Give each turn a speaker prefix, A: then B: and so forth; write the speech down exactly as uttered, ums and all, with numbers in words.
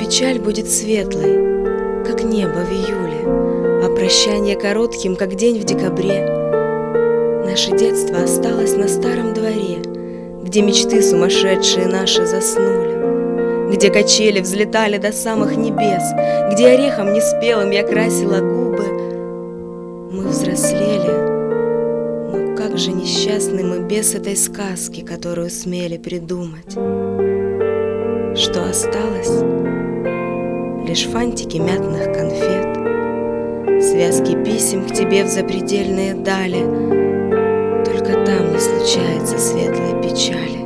A: печаль будет светлой, как небо в июле, а прощание коротким, как день в декабре. Наше детство осталось на старом дворе, где мечты сумасшедшие наши заснули, где качели взлетали до самых небес, где орехом неспелым я красила губы. Мы взрослели, но как же несчастны мы без этой сказки, которую смели придумать. Что осталось? Лишь фантики мятных конфет, связки писем к тебе в запредельные дали. Только там не случается светлой печали.